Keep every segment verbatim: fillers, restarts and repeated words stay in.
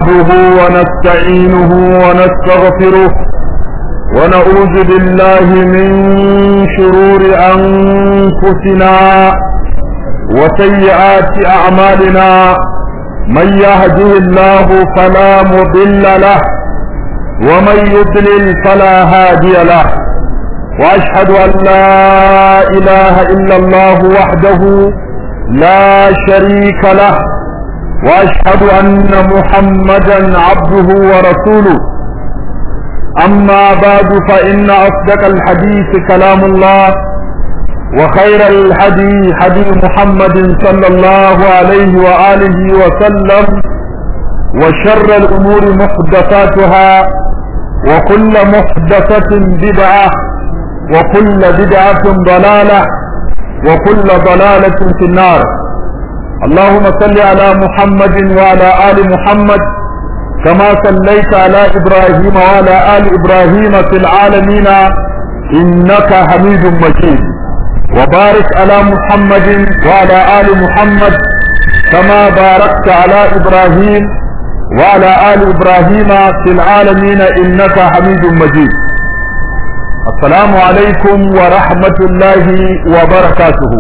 نحمده ونستعينه ونستغفره ونعوذ بالله من شرور أنفسنا وسيئات أعمالنا من يهده الله فلا مضل له ومن يضلل فلا هادي له وأشهد أن لا إله إلا الله وحده لا شريك له وأشهد أن محمدا عبده ورسوله أما بعد فإن أصدق الحديث كلام الله وخير الهدي هدي محمد صلى الله عليه وآله وسلم وشر الأمور محدثاتها وكل محدثة بدعة وكل بدعة ضلالة وكل ضلالة في النار. اللهم صل على محمد وعلى آل محمد كما صليت على إبراهيم وعلى آل إبراهيم في العالمين إنك حميد مجيد وبارك على محمد وعلى آل محمد كما باركت على إبراهيم وعلى آل إبراهيم في العالمين إنك حميد مجيد. السلام عليكم ورحمة الله وبركاته.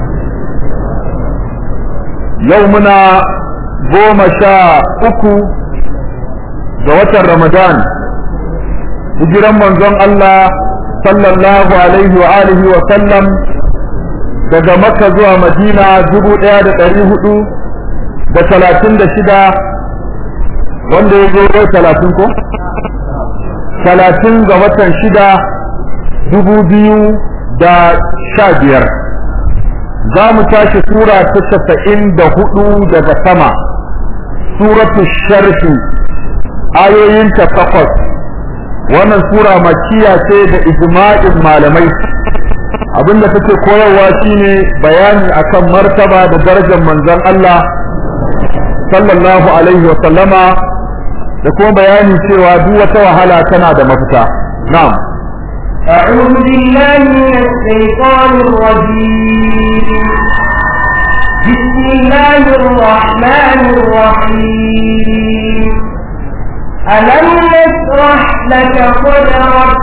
يومنا قوم شاء أكو دوة رمضان هجرا منظم الله صلى الله عليه وآله وسلم daga Makka zuwa Madina dubu ɗaya da ɗari hudu da talatin da shida wanda ya zo talatin ko? talatin ga watan shida dubu biyu da sha biyar. Za mu tashi sura ta casa'in da hudu daga sama, suratu sharhi, ayoyinta takwas. Wannan sura makiya ce da ijma'in malamai. Abinda take koyarwa shine bayani akan martaba da darajar manzon Allah sallallahu alaihi wa sallama da kuma bayani cewa duk wata wahala tana da mafita. Na'am. أعوذ بالله من الشيطان الرجيم. بسم الله الرحمن الرحيم. ألم نشرح لك صدرك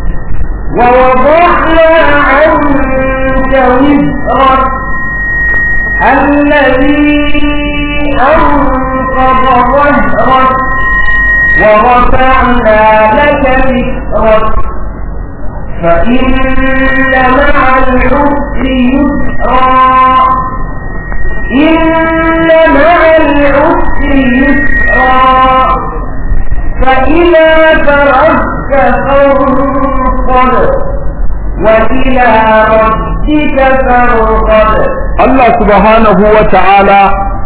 ووضعنا عنك وزرك الذي أنقض ظهرك ورفعنا لك ذكرك فإن مع العسر يسرا إن مع العسر يسرا فإذا فرغت فانصب وإلى ربك فارغب. الله سبحانه وتعالى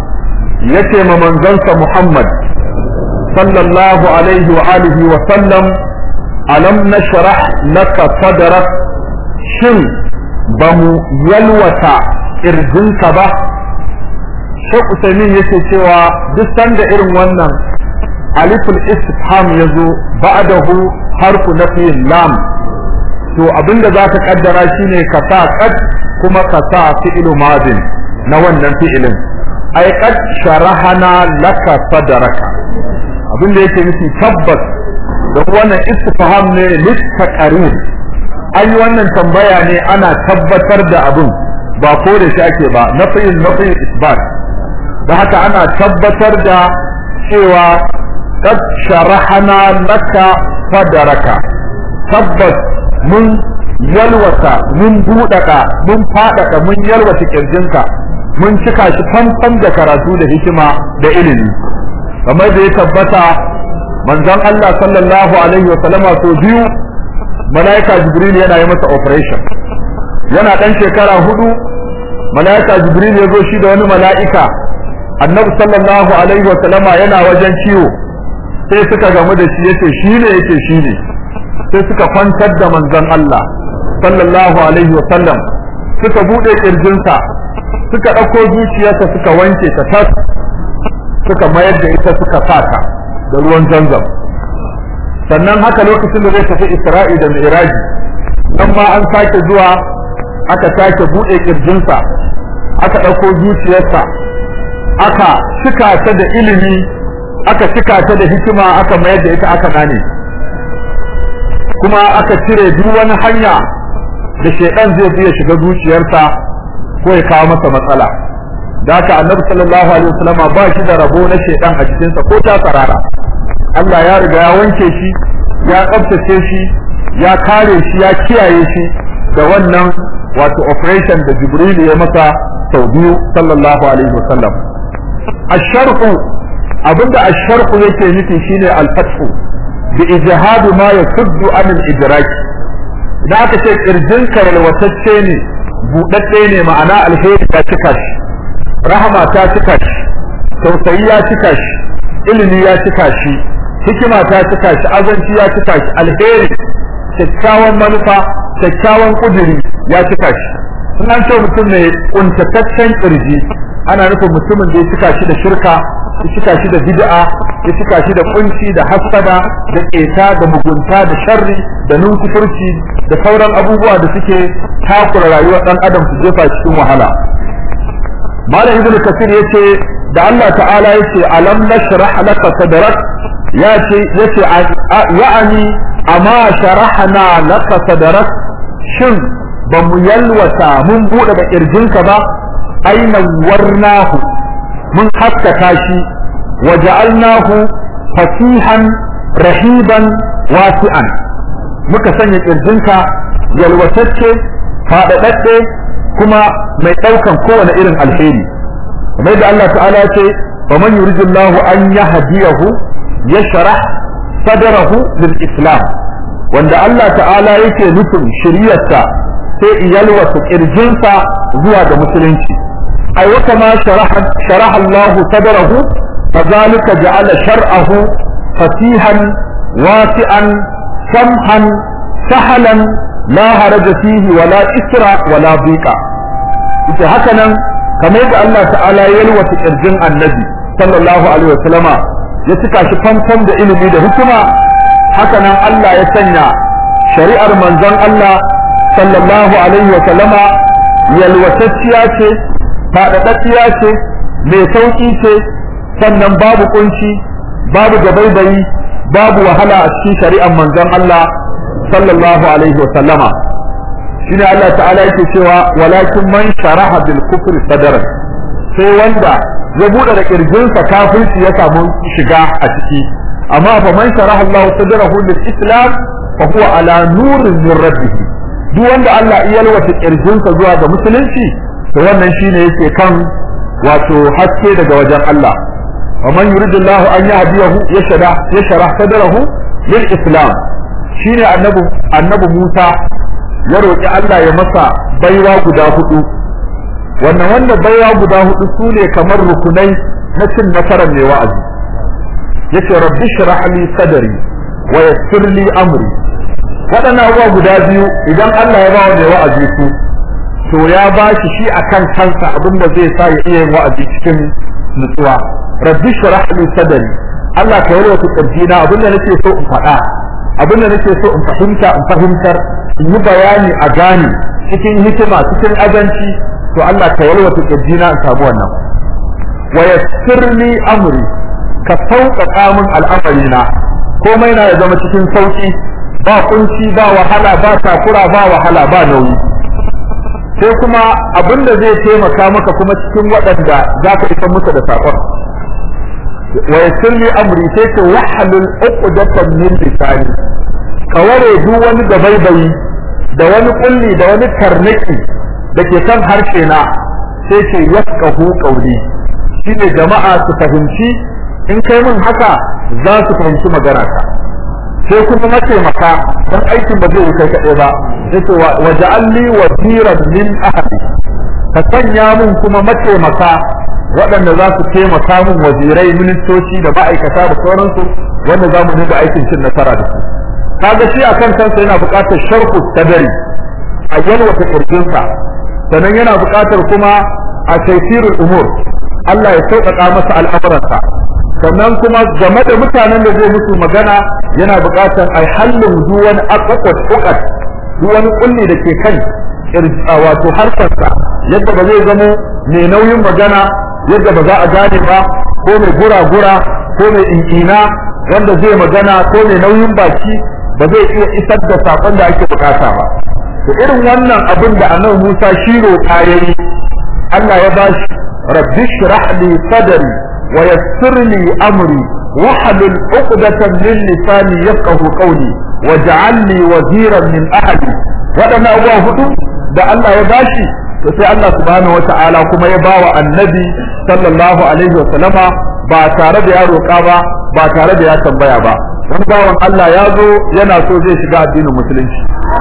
يتم منزلت محمد صلى الله عليه وآله وسلم ألم نشرح لك صدرك شن بمو يلوتا إرجنك به. Sheikh Usaimin yake cewa duk sanda irin wannan aliful istifham yazo ba'dahu harfu nafiyin lam to abinda zaka kaddara shine ka sa qad kuma ka sa fi'lu madin na wannan fi'ilin ay qad sharahana laka sadraka abinda yake nufi tabbas da wannan istifham ne litaqarir ai wannan tambaya ne ana tabbatar da abin ba ko da shi ake ba nafiyin nafiyin isbat da haka ana tabbatar da cewa qad sharahana laka sadraka tabbas mun yalwata mun budaka mun fadaka mun yalwata kirjinka mun cika shi fanfan da karatu da hikima da ilimi kamar da ya tabbata manzon Allah sallallahu alaihi wa sallama so biyu malaika jibril yana yi masa operation yana dan shekara hudu malaika jibril ya zo shi da wani malaika annabi sallallahu alaihi wa sallama yana wajen ciwo sai suka gamu da shi yace shine yake shine sai suka kwantar da manzon Allah sallallahu alaihi wa sallam suka bude kirjinsa suka dauko zuciyarsa suka wanke ta tas suka mayar da ita suka saka da ruwan zanzam sannan haka lokacin da zai tafi Isra'i da Mi'raji nan ma an sake zuwa aka sake bude kirjinsa aka dauko zuciyarsa aka cika ta da ilimi aka cika ta da hikima aka mayar da ita aka nane kuma aka cire duk wani hanya da shedan zai fiye shiga zuciyarsa ko ya kawo masa matsala da haka annabi sallallahu alaihi wasallama ba shi da rabo na shedan a cikinsa ko ta sarara Allah ya riga ya wanke shi ya tsabtace shi ya kare shi ya kiyaye shi da wannan wato operation da Jibril ya masa sau biyu sallallahu alaihi wasallam asharhu abinda asharhu yake nufi shine al-fathu bi ijhad ma yasuddu an al-idrak idan aka ce kirjin karalwatacce ne budadde ne ma'ana alheri ta cika shi rahama ta cika shi tausayi ya cika shi ilimi ya cika shi hikima ta cika shi azanci ya cika shi alheri kyakkyawan manufa kyakkyawan kuduri ya cika shi in an ce mutum mai kuntataccen kirji ana nufin mutumin da ya cika shi da shirka ya cika shi da bid'a ya cika shi da kunci da hasada da keta da mugunta da sharri da nunkufurci da sauran abubuwa da suke takura rayuwar dan adam su jefa cikin wahala malam ibnu kasir yace da Allah ta'ala yace alam nashrah laka sadrak yace yace ya'ani amma sharahna laka sadrak shin ba mu yalwata mun bude da kirjinka ba aina warnahu mun haskaka shi waja'alnahu fasihan rahiban wasi'an muka sanya kirjinka yalwatacce fadadadde kuma mai daukan kowane irin alheri kamar da Allah ta'ala ya ce wa man yuridullahu an yahdiyahu yashrah sadrahu lil islam wanda Allah ta'ala yake nufin shiriyarsa sai iyalwata kirjinsa zuwa ga musulunci ai wata ma sharaha sharaha Allah sadrahu fadhalika ja'ala shar'ahu fasihan wasi'an samhan sahlan la haraja fihi wala isra wala dhiqa ita haka nan kamar da Allah ta'ala ya yalwata kirjin annabi sallallahu alaihi wasallama ya cika shi famfam da ilimi da hikima haka nan Allah ya sanya shari'ar manzon Allah sallallahu alaihi wasallama yalwatacciya ce fadadacciya ce mai sauki ce sannan babu kunci babu gabaibayi babu wahala a cikin shari'ar manzon Allah sallallahu alaihi wasallama shine Allah ta'ala yake cewa walakin man sharaha bil kufri sadran sai wanda ya bude da kirjinsa kafirci ya samu shiga a ciki amma fa man sharaha Allah sadrahu lil islam fa huwa ala nurin min rabbih duk wanda Allah ya yalwata kirjinsa zuwa ga musulunci to wannan shine yake kan wato haske daga wajen Allah wa man yuridullahu an yahdiyahu yashra yashra sadrahu lil islam shine annabi annabi Musa ya roki Allah ya masa baiwa guda hudu wannan wanda baiwa guda hudu sune kamar rukunai na cin nasarar mai wa'azi yace rabbi shrah li sadri wa yassir li amri wadannan abubuwa guda biyu idan Allah ya ba wa mai wa'azi su to ya ba shi shi akan kansa abinda zai sa ya iya yin wa'azi cikin nutsuwa rabbi shrah li sadri Allah ka yarwa ku kirjina abinda nake so in faɗa abinda nake so in fahimta in fahimtar in yi bayani a gane cikin hikima cikin azanci to Allah ka yarwa ku kirjina in samu wannan wa yassir li amri ka sauƙaƙa min al'amarina komai na ya zama cikin sauƙi ba kunci ba wahala ba takura ba wahala ba nauyi sai kuma abinda zai taimaka maka kuma cikin waɗanda za ka isa musu da saƙon wa yassir li amri sai ka wahalul uqdatan min lisani ka ware duk wani dabaibayi da wani kulli da wani tarnaki da ke kan harshe na sai ce yafqahu qawli shine jama'a su fahimci in kai mun haka za su fahimci magana ka sai kuma mataimaka dan aikin ba zai wuce kaɗai ba sai to waja'alli wasiran min ahli ka sanya mun kuma mataimaka waɗanda za su taimaka mun wazirai ministoci da ma'aikata da sauransu wanda za mu dinga aikin cin nasara da su kaga shi akan kansa yana buƙatar sharhu tadari a yalwata kirjinsa sannan yana buƙatar kuma a taysirul umur Allah ya sauƙaƙa masa al'amuransa sannan kuma game da mutanen da zai musu magana yana buƙatar ai hallin duk wani aqwat uqat duk wani kulli da ke kan wato harkarsa yadda ba zai zamo mai nauyin magana yadda ba za a gane ba ko mai gura-gura ko mai inkina wanda zai magana ko mai nauyin baki ba zai iya isar da sakon da ake bukata ba to irin wannan abin da annabi Musa shi roƙa yayi Allah ya bashi rabbi shrah li sadri wa yassir li amri wahlul 'uqdatan min lisani yafqahu qawli waj'al li waziran min ahli wadannan abubuwa hudu da Allah ya bashi to sai Allah subhanahu wata'ala kuma ya bawa annabi sallallahu alaihi wa sallama ba tare da ya roƙa ba ba tare da ya tambaya ba wani bawan Allah ya zo yana so zai shiga addinin musulunci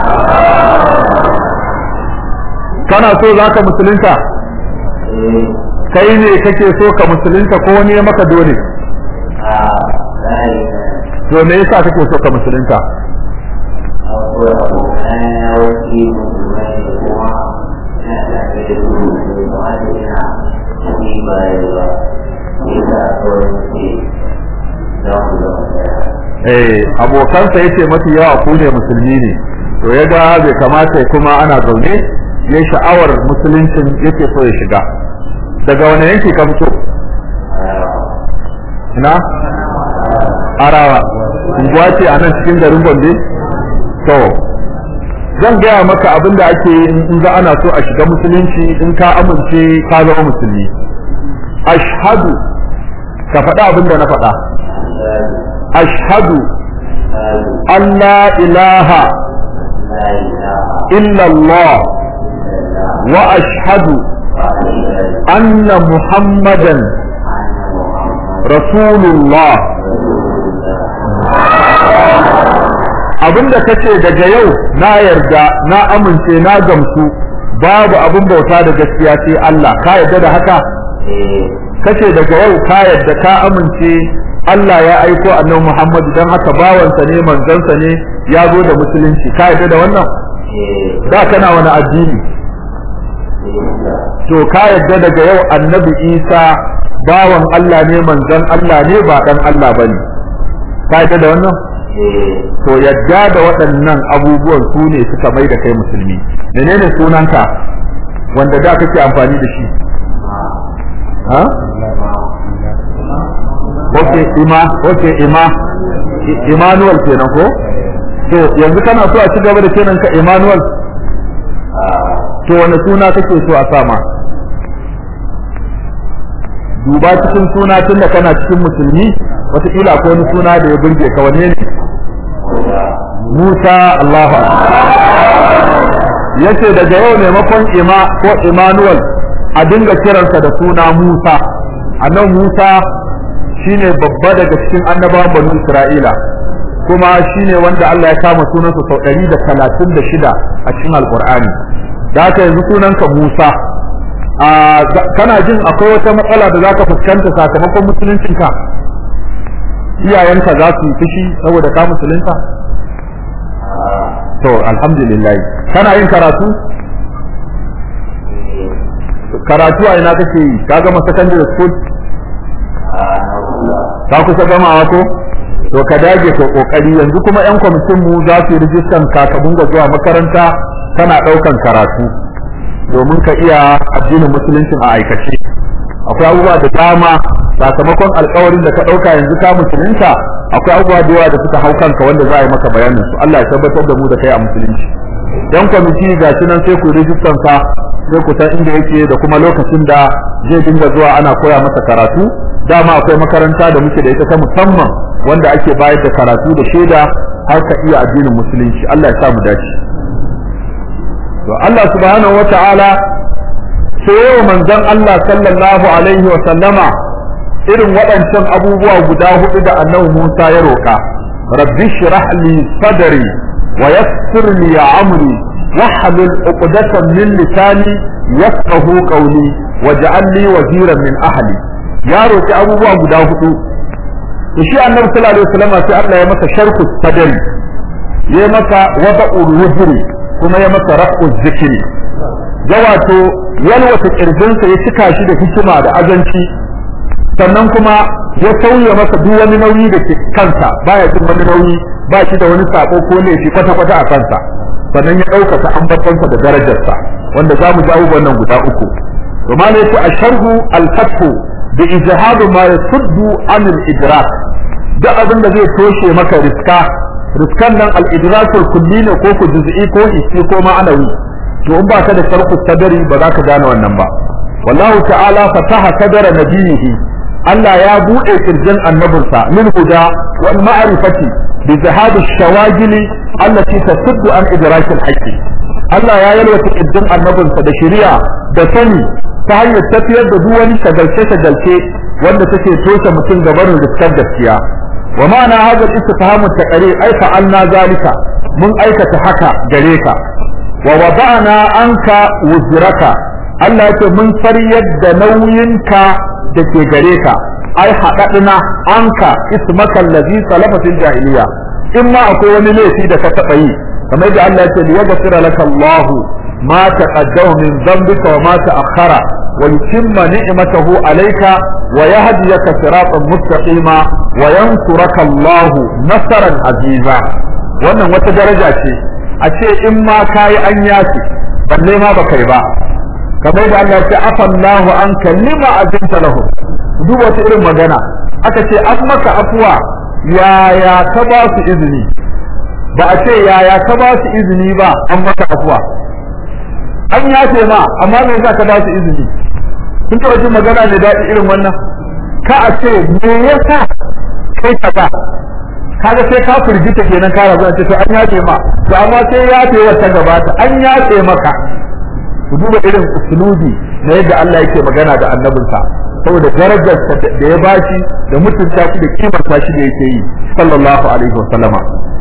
kana so zaka musulunta kai ne kake so ka musulunta ko wani ya maka dole to me yasa kake so ka musulunta eh abokansa yace mafi yawa ku ne musulmi ne to ya ga bai kamata kuma ana zaune ya sha'awar musuluncin yake so ya shiga daga wani yanki ka fito ina arawa unguwa ce a nan cikin garin Gombe to zan gaya maka abin da ake in za ana so a shiga musulunci in ka amince ka zama musulmi ashhadu ka faɗa abin da na faɗa ashhadu an la ilaha illa Allah wa ashhadu anna muhammadan rasulullah abinda kace daga yau na yarda na amince na gamsu babu abin bauta da gaskiya sai Allah ka yarda da haka kace daga yau ka yarda ka amince Allah ya aiko annabi Muhammad dan haka bawansa ne manzansa ne ya zo da musulunci ka yarda da wannan da kana wani addini to ka yarda daga yau annabi Isa bawan Allah ne manzon Allah ne ba dan Allah bane ka yarda da wannan to yadda da waɗannan abubuwan su ne suka mai da kai musulmi menene sunanka wanda da kake amfani da shi ha okay ima okay ima Emmanuel kenan ko to yanzu kana so a ci gaba da kenan ka Emmanuel to wani suna kake so a sama duba cikin suna tun da kana cikin musulmi wataƙila akwai wani suna da ya burge ka wanne ne Musa Allah yace daga yau maimakon ima ko Emmanuel a dinga kiransa da suna Musa annabi Musa shine babba daga cikin annabawan banu Isra'ila kuma shine wanda Allah ya kama sunansa sau ɗari da talatin da shida a cikin Alƙur'ani da haka yanzu sunanka Musa a kana jin akwai wata matsala da zaka fuskanta sakamakon musuluncinka iyayenka za su yi fushi saboda ka musulunta to alhamdulillah kana yin karatu karatu a ina kake yi ka gama secondary school ka kusa gamawa ko to ka dage ka kokari yanzu kuma yan kwamitin mu za su yi rijistan ka ka bunga zuwa makaranta kana daukan karatu domin ka iya addinin musuluncin a aikace akwai abubuwa da dama sakamakon alƙawarin da ka dauka yanzu ka musulunta akwai abubuwa da yawa da suka hau kanka wanda za a yi maka bayanin su Allah ya tabbatar da mu da kai a musulunci yan kwamiti ga shi nan sai ku rijistan ka sai ku san inda yake da kuma lokacin da zai dinga zuwa ana koya masa karatu dama akwai makaranta da muke da ita ta musamman wanda ake bayar da karatu da shaida har ka iya addinin musulunci Allah ya sa mu dace to Allah subhanahu wataala sai yau manzon Allah sallallahu alaihi wa sallama irin waɗancan abubuwa guda hudu da annabi Musa ya roka rabbi shrah li sadri wa yassir li amri wahlul 'uqdatan min lisani yafqahu qawli waj'al li waziran min ahli ya roki abubuwa guda hudu to shi annabi sallallahu alaihi wasallam sai Allah ya masa sharhu sadri ya masa wada'ul wujri kuma ya masa raf'u zikri ya wato yalwata kirjinsa ya cika shi da hikima da azanci sannan kuma ya sauya masa duk wani nauyi da ke kansa baya jin wani nauyi ba shi da wani sako ko ne shi kwata kwata a kansa sannan ya ɗaukaka ambatonsa da darajarsa wanda za mu ji abubuwan nan guda uku to ma ne ce asharhu al-fathu bi ijhadu ma yasuddu an al-idrak da abin da zai toshe maka riska riskan nan al-idrakul kulli ne ko ku juz'i ko hissi ko ma'anawi to in ba ka da sharhu sadari ba za ka gane wannan ba wallahu ta'ala fataha sadara nabiyihi Allah ya buɗe kirjin annabinsa min huda wal ma'rifati bi zahad ash-shawagil allati tasuddu an idrak al-haqq Allah ya yalwata kirjin annabinsa da shari'a da sani ta hanyar tafiyar da duk wani shagalce shagalce wanda take toshe mutum gabanin riskar gaskiya wa ma'ana hadha al-istifham at-taqrir ay fa'alna zalika mun aikata haka gare ka wa wada'na anka wuzraka Allah yake mun sariyar da nauyinka da ke gare ka ai haɗaɗina anka ismaka allazi salafa fil jahiliya in ma akwai wani laifi da ka taɓa yi kamar da Allah ya ce liyaghfira laka Allah ma taqaddama min dhanbika wa ma ta'akhkhara wa yutimma ni'matahu alayka wa yahdiyaka siratan mustaqima wa yansuraka Allah nasran aziza wannan wata daraja ce a ce in ma kai an yace balle ma baka yi ba kamar da Allah ya ce afallahu anka lima azinta lahu duk wata irin magana aka ce an maka afuwa yaya ka ba su izini ba a ce yaya ka ba su izini ba an maka afuwa an yace ma amma me yasa ka ba su izini kun taɓa jin magana ne daɗi irin wannan ka a ce me yasa kai kaza kaga sai ka firgita kenan ka rabu ce to an yace ma to amma sai yace wata gabata an yace maka ku duba irin usulubi na yadda Allah yake magana da annabinsa saboda darajar da ya bashi da mutunta shi da kimarta shi da yake yi sallallahu alaihi wasallama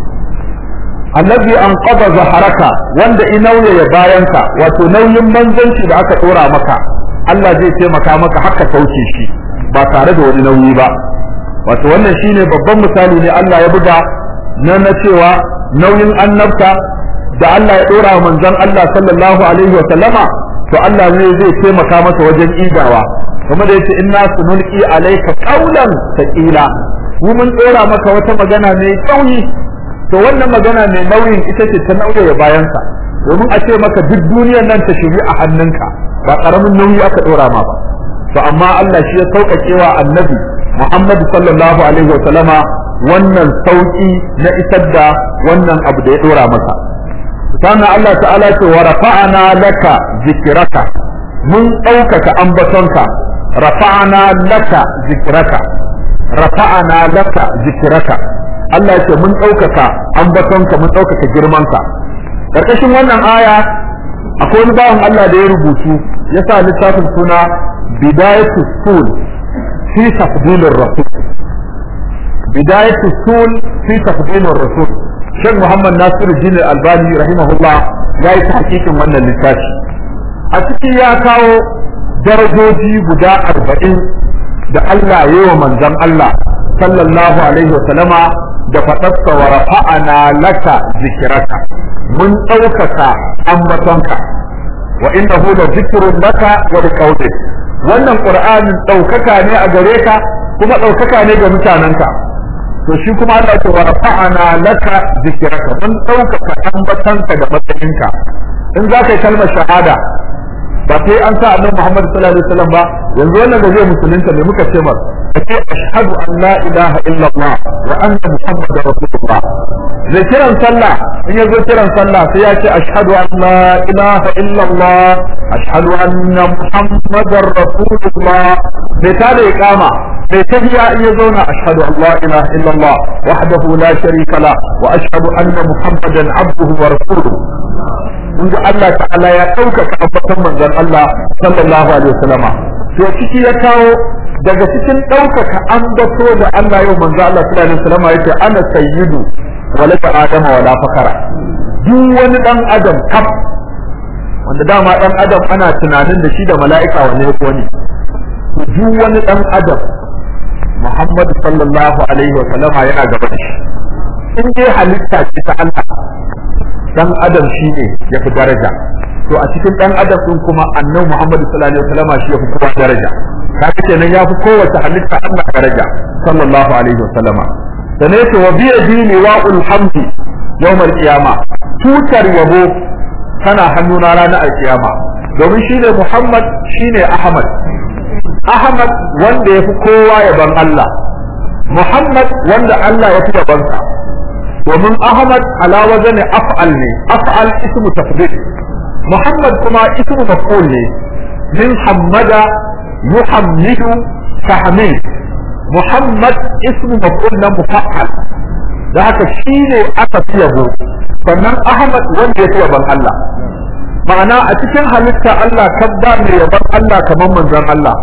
allazi anqadha zaharaka wanda inauye ya bayanka wato nauyin manzanci da aka dora maka Allah zai taimaka maka haka sauke shi ba tare da wani nauyi ba wato wannan shine babban misali ne Allah ya buga na na cewa nauyin annabta da Allah ya dora manzon Allah sallallahu alaihi wasallama to Allah ne zai taimaka masa wajen idawa kuma da yace inna sunulqi alayka qawlan thaqila mu mun dora maka wata magana mai nauyi to wannan magana mai nauyin ita ce ta nauye bayansa domin a ce maka duk duniyar nan ta shiri a hannunka ba karamin nauyi aka dora ma ba to amma Allah shi ya sauƙaƙewa annabi Muhammad sallallahu alaihi wasallama wannan sauki na isar da wannan abu da ya dora masa sannan Allah ta'ala ce wa rafa'ana laka zikraka mun ɗaukaka ambatonka rafa'ana laka zikraka rafa'ana laka zikraka Allah ce mun ɗaukaka ambatonka mun ɗaukaka girmanka karkashin wannan aya akwai wani bawan Allah da ya rubutu ya sa littafin suna bidayatu sul fi tafdilir rasul bidayatu sul fi tafdilir rasul Sheikh Muhammad Nasiruddin Albani rahimahullah ya yi tahqiqin wannan littafi a ciki ya kawo darajoji guda arba'in da Allah ya yi wa manzon Allah sallallahu alaihi wa sallama da faɗarsa wa rafa'ana laka zikraka mun ɗaukaka ambatonka wa innahu la zikrun laka wa liqaulik wannan qur'anin ɗaukaka ne a gare ka kuma ɗaukaka ne ga mutanenka to shi kuma Allah ya rafa'ana laka zikraka mun ɗaukaka ambatonka da matsayinka in za ka yi kalmar shahada ba sai an sa annabi Muhammad sallallahu alaihi wasallam ba yanzu wannan da zai musulunta ne muka ce mar kace ashhadu an la ilaha illa Allah wa anna muhammadar rasulullah zai kiran sallah in yazo kiran sallah sai ya ce ashhadu an la ilaha illa Allah ashhadu anna muhammadar rasulullah bai ta da iqama bai ta biya in yazo na ashhadu an la ilaha illa Allah wahdahu la sharika la wa ashhadu anna muhammadan abduhu wa rasuluhu inda Allah ta'ala ya ɗaukaka ambatan manzon Allah sallallahu alaihi wasallama to ciki ya kawo daga cikin ɗaukaka ambato da Allah yau manzon Allah sallallahu alaihi wasallama yake ana sayyidu wala adama wala fakara duk wani dan adam kaf wanda dama dan adam ana tunanin da shi da mala'ika wanne ko wani duk wani dan adam Muhammad sallallahu alaihi wasallama yana gaba da shi in dai halitta ce ta Allah dan adam shine yafi daraja to a cikin dan adam din kuma annabi Muhammad sallallahu alaihi wasallam shi yafi kowa daraja kaga kenan yafi kowace halitta Allah daraja sallallahu alaihi wasallama sanai to wa bi yadi wa'ul hamdi yawm al-qiyama tutar yabo kana hannuna ranar al-qiyama domin shine Muhammad shine Ahmad Ahmad wanda yafi kowa yaban Allah, Muhammad wanda Allah ya fi yabansa. domin Ahmad ala wazani af'al ne, af'al ismu tafdil, Muhammad kuma ismu maf'ul ne, min hammada yuhammidu tahmid, Muhammad ismu maf'ul na mufa'al, da haka shine aka fi yabo. Sannan Ahmad wanda ya fi yaban Allah, ma'ana a cikin halitta Allah kabba mai yaban Allah kamar manzon Allah.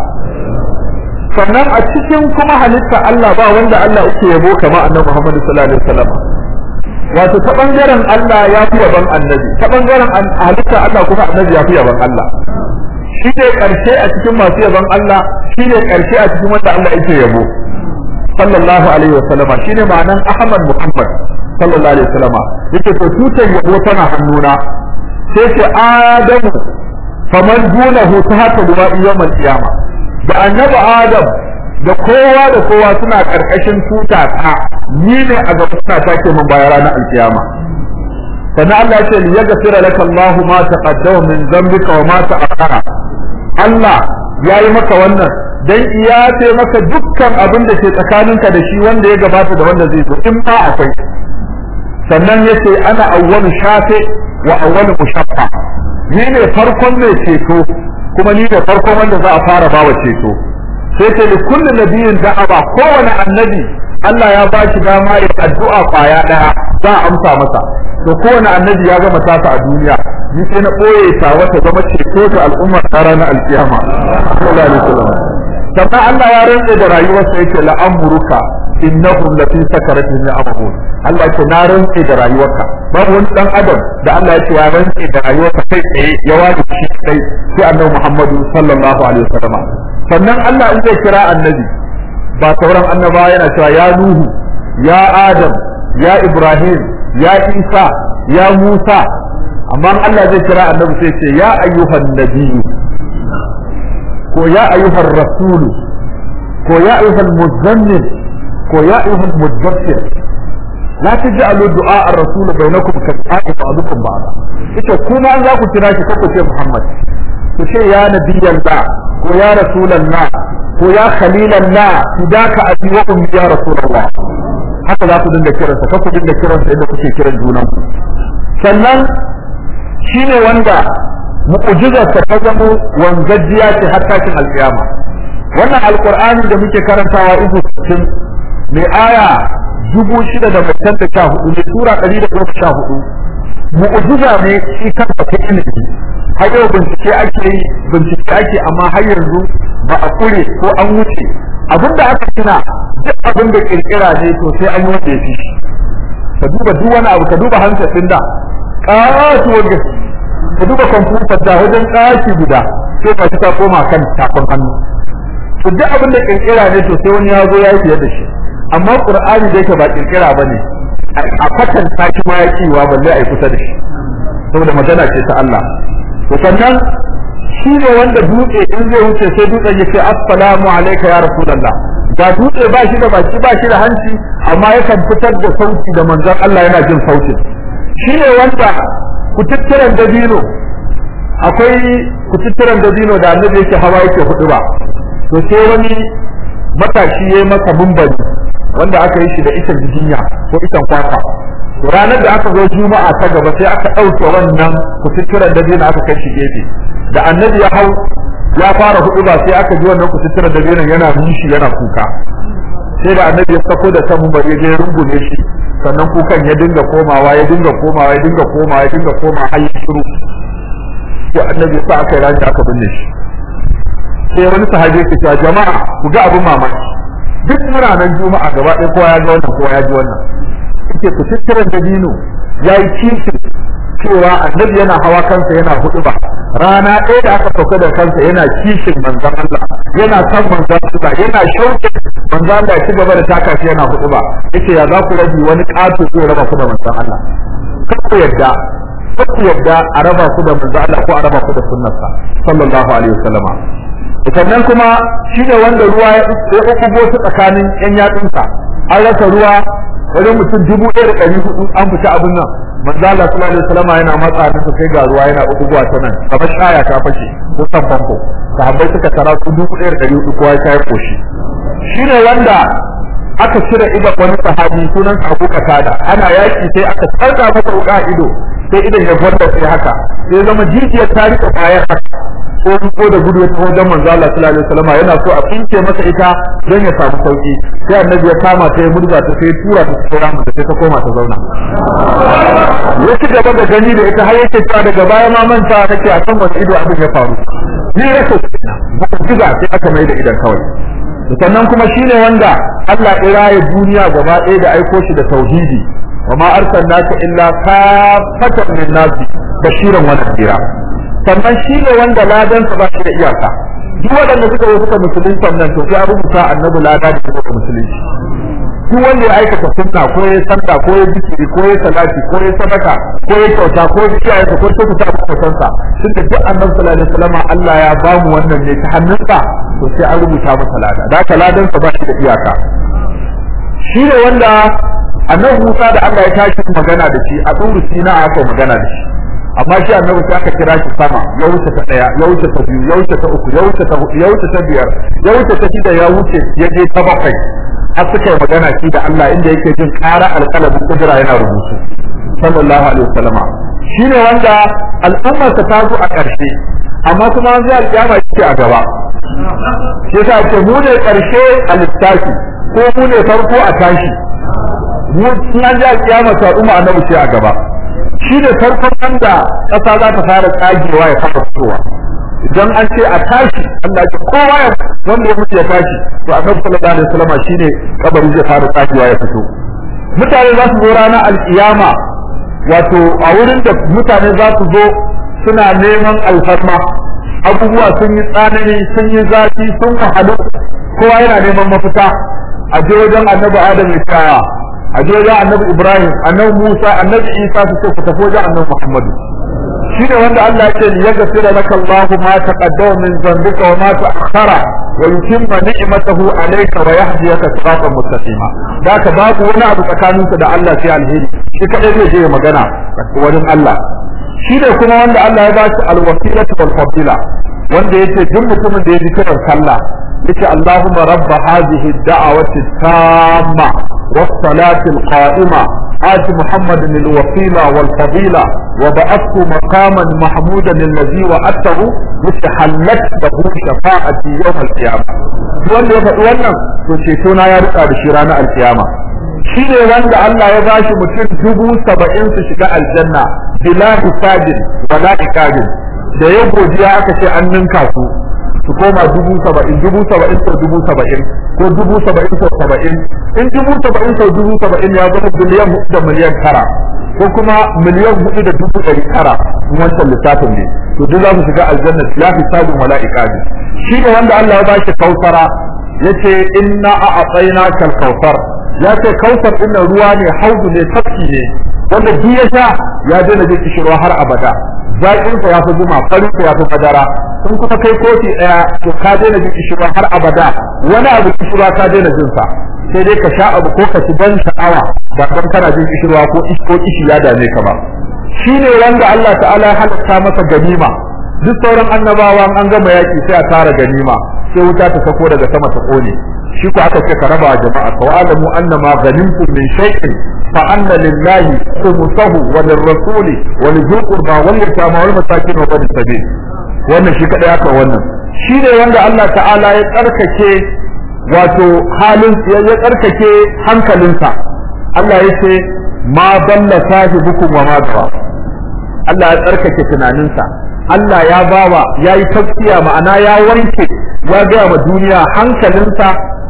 Sannan a cikin kuma halitta Allah ba wanda Allah yake yabo kamar annabi Muhammad sallallahu alaihi wasallam. Wato ta bangaren Allah ya fi yaban annabi, ta bangaren halitta Allah kuma annabi ya fi yaban Allah. Shi ne karshe a cikin masu yaban Allah, shi ne karshe a cikin wanda Allah yake yabo sallallahu alaihi wasallam. Shi ne ma'anan Ahmad Muhammad sallallahu alaihi wasallam. Yake to tutar yabo tana hannuna, sai ce Adamu faman dunahu ta haka duba yawmal qiyama, da annabi Adam da kowa da kowa suna karkashin tuta ta, ni ne a gaba suna take mun baya ranar alkiyama. sannan Allah ya ce li yaghfira laka Allah ma taqaddama min dhanbika wa ma ta'akhkhara. Allah yayi maka wannan dan iya ce maka dukkan abin da ke tsakaninka da shi wanda ya gabata da wanda zai zo in ba akwai. sannan yace ana awwalu shafi wa awwalu mushaffa, ni ne farkon mai ceto kuma ni ne farkon wanda za a fara bawa ceto. sai ce li kulli nabiyyin da'aba, kowane annabi Allah ya ba shi dama ya addu'a kwaya daya za a amsa masa. to kowane annabi ya gama tasa a duniya, ni sai na boye ta wata zama ceto ta al'umma ta ranar alkiyama sallallahu alaihi wasallam. sannan Allah ya rantsa da rayuwarsa yake la'amruka innahum lafi sakaratin ya'mahun. Allah yake na rantsa da rayuwarka, babu wani dan adam da Allah yake ya rantsa da rayuwarka kai tsaye ya wani shi kai sai annabi Muhammadu sallallahu alaihi wasallam. sannan Allah in zai kira annabi ba sauran annabawa yana cewa ya Nuhu, ya Adam, ya Ibrahim, ya Isa, ya Musa, amma Allah zai kira annabi sai ce ya ayyuhan nabiyyu ko ya ayyuhar rasulu ko ya ayyuhal muzammil ko ya ayyuhal mudaththir. la taj'alu du'a ar-rasul bainakum ka'a'i ba'dukum ba'da. ita kuma an za ku kira shi ko ku ce Muhammad, ku ce ya nabiyallah ko ya rasulallah ko ya khalilallah, fidaka abi wa ummi ya rasulullah. haka za ku dinga kiransa, ka ku dinga kiransa yadda kuke kiran junan. sannan shine wanda mu'jizarsa ta zama wanzajjiya ce har tashin alkiyama. wannan alqur'ani da muke karantawa izu cikin mai aya dubu shida da mutan da sha hudu ne, sura ɗari da goma sha hudu, mu'jiza ne shi kansa ta ilimi. har yau bincike ake yi, bincike ake amma har yanzu ba a kure ko an wuce abinda aka tuna. duk abin da kirkira ne to sai an yi wanda ya fi shi. ka duba duk wani abu, ka duba hansar ɗin da ƙatuwar gaske, ka duba kwamfutar da wajen ɗaki guda sai ka ta koma kan tafin hannu. to duk abin da kirkira ne to sai wani ya zo ya yi fiye da shi. amma qur'ani da yake ba kirkira bane, a kwatanta shi ma ya kiwa balle a yi kusa da shi, saboda magana ce ta Allah. to sannan shi ne wanda dutse in zai wuce sai dutsen ya ce assalamu alayka ya rasulullah. ga dutse ba shi da baki ba shi da hanci amma yakan fitar da sauti da manzon Allah yana jin sautin. shi ne wanda kututturen dabino, akwai kututturen dabino da annabi yake hawa yake hudu ba, to sai wani matashi yayi masa mumbari wanda aka yi shi da itan jinya ko itan kwakwa. to ranar da aka zo juma'a ta gaba sai aka dauke wannan kututturen dabino aka kai shi gefe. da annabi ya hau ya fara hudu ba sai aka ji wannan kututturen dabino yana nishi yana kuka. sai da annabi ya sako da ta mumbari ya rungume shi, sannan kukan ya dinga komawa ya dinga komawa ya dinga komawa ya dinga komawa har ya shiru. sai annabi sa aka yi rani aka binne shi. sai wani sahabi ya ce jama'a ku ga abin mamaki, duk muna nan juma'a gaba ɗaya kowa ya ji wannan kowa ya ji wannan. yake ku tattaran dabino ya yi kishin cewa annabi yana hawa kansa yana hudu ba, rana ɗaya da aka sauka da kansa yana kishin manzon Allah, yana san manzon Allah, yana shauke manzon Allah ya ci gaba da taka shi yana hudu ba. yace ya za ku rabi wani ƙato zai raba ku da manzon Allah? kar ku yadda, kar ku yadda a raba ku da manzon Allah ko a raba ku da sunnarsa sallallahu alaihi wasallama. sannan kuma shi ne wanda ruwa ya ukugo su tsakanin yan yatsunsa, an rasa ruwa wajen mutum dubu ɗaya da ɗari hudu an fita abin nan, manzo Allah sallallahu alaihi wasallam yana matsa nan sai ga ruwa yana buguwa ta nan kamar shaya ta fashe ko san famfo sahabbai suka tara su dubu ɗaya da ɗari hudu kowa ya koshi shine wanda aka cire ido wani sahabi sunan Abu Qatada ana yaki sai aka tsarka masa wuka ido sai idan ya gwada sai haka sai zama jijiyar ta rika bayan haka ko ko da gudu ta wajen manzo Allah sallallahu alaihi wasallam yana so a tsinke masa ita don ya samu sauki sai annabi ya kama ta ya murza ta sai tura ta cikin ramu sai ta koma ta zauna ya ci gaba da gani da ita har yake ta daga baya ma manta take a kan wasu ido abin ya faru ni rasa ba kiga sai aka mai da idan kawai sannan kuma shine wanda Allah ya raye duniya gaba ɗaya da aiko shi da tauhidi wa ma arsalnaka illa kafatan lin-nas bashiran wa nadhira sannan shine wanda ladan sa ba shi da iyaka duk wanda suka yi suka musulunci sannan to sai rubuta annabi lada da suka musulunci duk wanda ya aikata sunna ko ya sanda ko ya zikiri ko ya salati ko ya sadaka ko ya kyauta ko ya kiyaye ko ya kuta ko sansa tunda duk annabi sallallahu alaihi wasallam Allah ya ba mu wannan ne ta hannunsa to sai an rubuta masa lada da haka ladan sa ba shi da iyaka shine wanda annabi Musa da Allah ya tashi magana da shi a tsuru Sina aka magana da shi amma shi annabi sai aka kira shi sama ya wuce ta daya ya wuce ta biyu ya wuce ta uku ya wuce ta hudu ya wuce ta biyar ya wuce ta shida ya wuce ya je ta bakwai har suka yi magana shi da Allah inda yake jin ƙara alƙalamin kudura yana rubutu sallallahu alaihi wasallama shine wanda al'ummarsa ta zo a ƙarshe amma kuma an zai alƙiyama yake a gaba shi yasa ce mu ne ƙarshe a littafi ko mu ne farko a tashi mu in an ji alƙiyama ta umma annabi ce a gaba shi ne farkon wanda ƙasa za ta fara tsagewa ya fara fitowa idan an ce a tashi Allah ya kowa ya wanda ya mutu ya tashi to annabi sallallahu alaihi wasallam shine kabari zai fara tsagewa ya fito mutane za su zo ranar alƙiyama wato a wurin da mutane za su zo suna neman alfarma abubuwa sun yi tsanani sun yi zafi sun wahalu kowa yana neman mafita a je wajen annabi Adam ya tsaya a je wajen annabi Ibrahim annabi Musa annabi Isa su ce ku tafi wajen annabi Muhammad shi ne wanda Allah ya ce ya gafira laka Allah ma taqaddama min dhanbika wa ma ta'akhkhara wa yutimma ni'matahu alayka wa yahdiyaka siratan mustaqima da ka babu wani abu tsakaninka da Allah sai alheri shi kadai zai je magana wajen Allah shi ne kuma wanda Allah ya ba shi alwasilatu wal fadila wanda yace duk mutumin da ya ji kiran sallah yace Allahumma rabb hadhihi ad-da'wati at-tamma was-salati al-qa'ima آت محمد الوسيلة والفضيلة وبعثه مقاما محمودا الذي وعدته مستحلت له شفاعتي يوم القيامة wanda ya faɗi wannan to ceto na ya rika da shi ranar alkiyama shi ne wanda Allah ya bashi mutum dubu saba'in su shiga aljanna bila hisabin wala iqabin da ya godiya aka ce an ninka su su koma dubu saba'in dubu saba'in sau dubu saba'in ko dubu saba'in sau saba'in in dubu saba'in sau dubu saba'in ya zama biliyan hudu da miliyan tara ko kuma miliyan hudu da dubu ɗari tara in wancan lissafin ne to duk za su shiga aljanna la hisabin wala iqabi shi ne wanda Allah ya bashi kausara yace inna a'tainaka al-kautsar yace kautsar din ruwa ne haudu ne tafki ne wanda duk ya sha ya daina jin kishirwa har abada zaƙin sa yafi zuma farin sa yafi madara sun kuma kai kofi daya to ka daina jin kishirwa har abada wani abu kishirwa ka daina jin sa sai dai ka sha abu ko ka ci ban sha'awa ba dan kana jin kishirwa ko isko kishi ya dame ka ba shine wanda Allah ta'ala ya halatta masa ganima duk sauran annabawa an gama yaki sai a tara ganima sai wuta ta sako daga sama ta kone shi ko aka ce ka raba jama'a ka wa'lamu annama ghanimtum min shay'in fa anna lillahi khumsahu wa lirrasuli wa lidhil qurba wal yatama wal masakin wa ibn sabil wannan shi kada aka wannan shi ne wanda Allah ta'ala ya tsarkake wato halin ya tsarkake hankalinsa Allah ya ce ma dalla sahibukum wa ma dawa Allah ya tsarkake tunaninsa Allah ya bawa yayi tafsiya ma'ana ya wanke ya ga ma duniya hankalinsa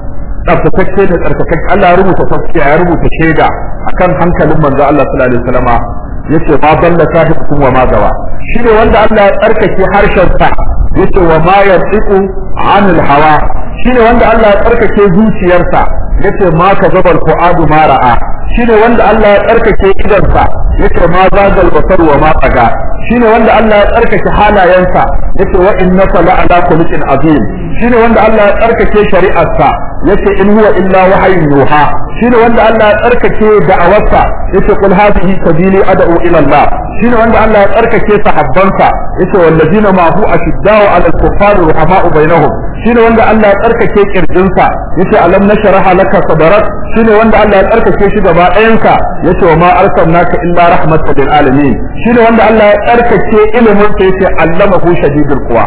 tsarkake da tsarkake Allah ya rubuta tafsiya ya rubuta shaida akan hankalin manzo Allah sallallahu alaihi wasallama yace ma dalla sahibukum wa ma dawa shine wanda Allah ya tsarkake harshen sa yace wa ma yantiqu anil hawa shine wanda Allah ya tsarkake zuciyarsa yace ma kazabal fuadu ma ra'a shine wanda Allah ya tsarkake idansa yace ma zagal basar wa ma tsaga shine wanda Allah ya tsarkake halayensa yace wa innaka la'ala khuluqin azim shine wanda Allah ya tsarkake shari'arsa yace in huwa illa wahyun yuha shine wanda Allah ya tsarkake da'awarsa yace qul hadhihi sabili ad'u ila Allah shine wanda Allah ya tsarkake sahabbansa yace wallazina ma'hu ashidda'u 'ala al-kuffari ruhama'u bainahum shine wanda Allah ya tsarkake kirjinsa yace alam nashraha laka sadrak shine wanda Allah ya tsarkake shi gaba ɗayansa yace wa ma arsalnaka illa rahmatan lil alamin shine wanda Allah ya tsarkake ilimin sa yace allamahu shadidul quwa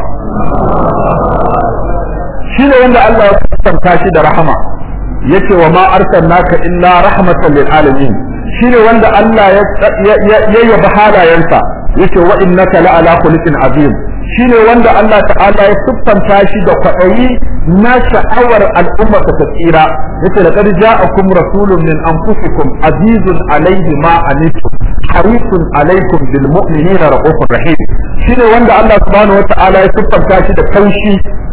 shine wanda Allah ya tsarkake shi da rahama yace wa ma arsalnaka illa rahmatan lil alamin shine wanda Allah ya yayyaba halayensa yace wa innaka la ala khuluqin azim shine wanda Allah ta'ala ya siffanta shi da kwaɗayi na sha'awar al'ummar ta tsira yace laqad ja'akum rasulun min anfusikum azizun alayhi ma anittum harisun alaykum bil mu'minina ra'ufur rahim shine wanda Allah subhanahu wata'ala ya siffanta shi da kaushi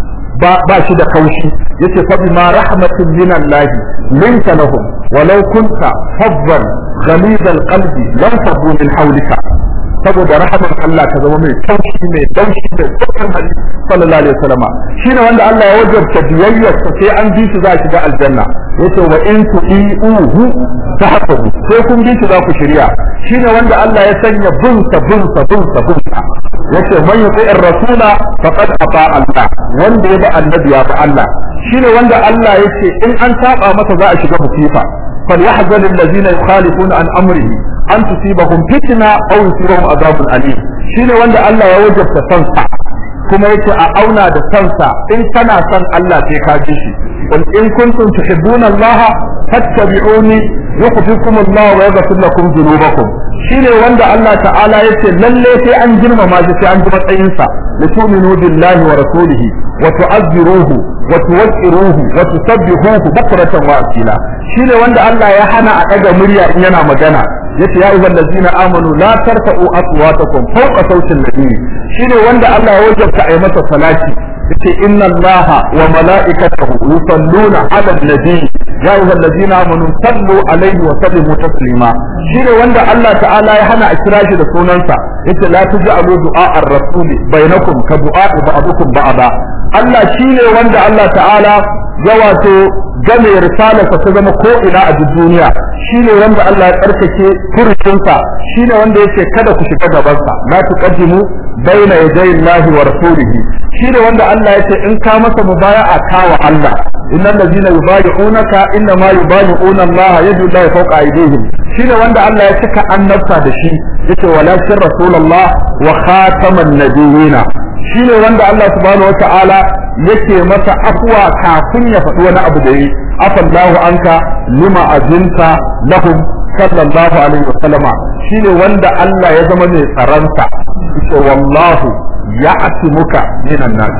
ba ba shi da kaushi yace fa bima rahmatin min Allah linka lahum walau kunta faddan ghalid al qalbi lam tabu min hawlika saboda rahamar Allah ta zama mai taushi mai daushi da dukkan hadisi sallallahu alaihi wasallam shine wanda Allah ya wajabta biyayyar sa sai an bi shi za shiga aljanna yace wa in tu'iuhu tahfadu sai kun bi shi za ku shirya shine wanda Allah ya sanya bin sa bin sa bin sa bin sa yace man yuti'ir rasula faqad ata Allah wanda ya bi annabi ya bi Allah shine wanda Allah yace in an saba masa za a shiga musifa فليحذر الذين يخالفون عن امره an tusibahum fitna aw yusibahum azabun alim shine wanda Allah ya wajabta sansa kuma yace a auna da sansa in kana son Allah sai ka ji shi qul in kuntum tuhibbuna Allah fattabi'uni yuhibbukum Allah wa yaghfir lakum dhunubakum shine wanda Allah ta'ala yace lalle sai an girmama shi sai an ji matsayin sa litu'minu billahi wa rasulihi wa tu'azziruhu wa tuwaqqiruhu wa tusabbihuhu bukratan wa asila shine wanda Allah ya hana a daga murya in yana magana yace ya ayyuhal ladzina amanu la tarfa'u aswatakum fawqa sawti an-nabi shine wanda Allah ya wajabta ayi masa salati yace inna Allaha wa mala'ikatahu yusalluna 'alan nabi ya ayyuhal ladzina amanu sallu 'alaihi wa sallimu taslima shine wanda Allah ta'ala ya hana a kira shi da sunansa yace la tuj'alu du'a ar-rasul bainakum ka du'a ba'dukum ba'da Allah shine wanda Allah ta'ala ya wato game risalarsa ta zama ko ina a duniya shine wanda Allah ya tsarkake furucinsa shine wanda yake kada ku shiga gabansa la tuqaddimu baina yaday Allah wa rasulihi shine wanda Allah yake in ka masa mubaya'a kawa Allah innal ladina yubayyi'unaka inna ma yubayyi'una Allah yadu Allah fawqa aydihim shine wanda Allah ya cika annabta da shi yace walakin rasulullah wa khataman nabiyina shine wanda Allah subhanahu wata'ala yake masa afwa kafin ya faɗi wani abu da yi afallahu anka lima azinta lahum sallallahu alaihi wasallama shine wanda Allah ya zama mai tsaronsa yace wallahu ya'timuka minan nas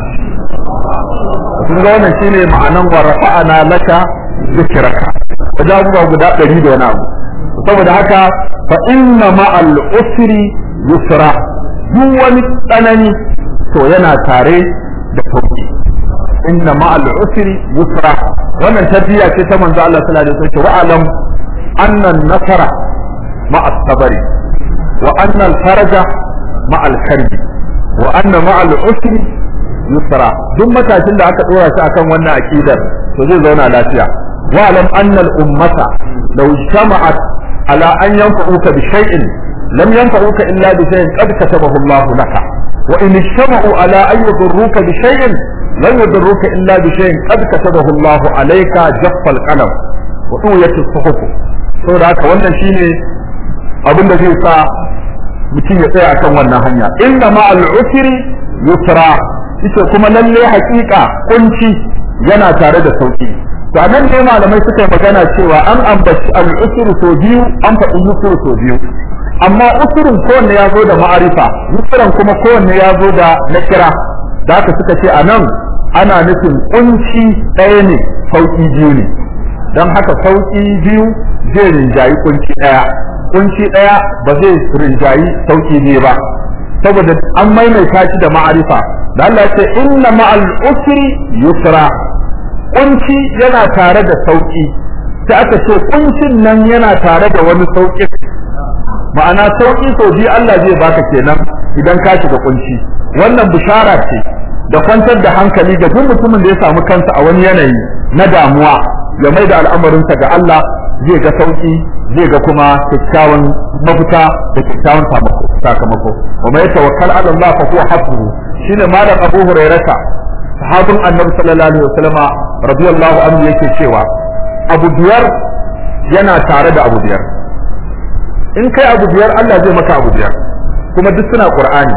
kun ga wannan shine ma'anan wa rafa'ana laka zikraka da abubuwa guda ɗari da wani abu saboda haka fa inna ma'al usri yusra duk wani tsanani to yana tare da sauki inna ma'al usri yusra wannan tarbiyya ce ta manzo Allah sallallahu alaihi wasallam wa alam anna an-nasara ma'as sabri wa anna al-faraja ma'al karbi wa anna ma'al usri yusra duk matashin da aka dora shi akan wannan akidar to zai zauna lafiya wa alam anna al-ummata law ijtama'at ala an yanfa'uka bi shay'in lam yanfa'uka illa bi shay'in qad katabahu Allah laka wa in ijtama'u ala an yadurruka bi shay'in lan yadurruka illa bi shay'in qad katabahu Allah alayka jaffa al-qalam wa tuyat as-suhuf saboda haka wannan shine abin da zai sa mutum ya tsaya akan wannan hanya inna ma'al usri yusra ita kuma lalle hakika kunci yana tare da sauki to anan ne malamai suka magana cewa an ambaci al-usru so biyu an faɗi yusru so biyu amma usrun kowanne ya zo da ma'arifa yusran kuma kowanne ya zo da nakira da haka suka ce anan ana nufin kunci ɗaya ne sauki biyu ne don haka sauki biyu zai rinjayi kunci ɗaya kunci ɗaya ba zai rinjayi sauki biyu ba saboda an maimaita shi da ma'arifa da Allah ce inna ma'al usri yusra kunci yana tare da sauki sai aka ce kuncin nan yana tare da wani sauki ma'ana sauki sau biyu Allah zai baka kenan idan ka shiga kunci. Wannan bishara ce da kwantar da hankali ga duk mutumin da ya samu kansa a wani yanayi na damuwa, ya mai da al'amarinsa ga Allah, zai ga sauki, zai ga kuma kyakkyawan mafita da kyakkyawan sakamako. wa mai tawakkal ala Allah fa huwa hasbuhu, shine malam Abu Hurairah sahabin Annabi sallallahu alaihi wasallam radiyallahu anhu yake cewa abu biyar yana tare da abu biyar. In kai abu biyar Allah zai maka abu biyar, kuma duk suna Qur'ani.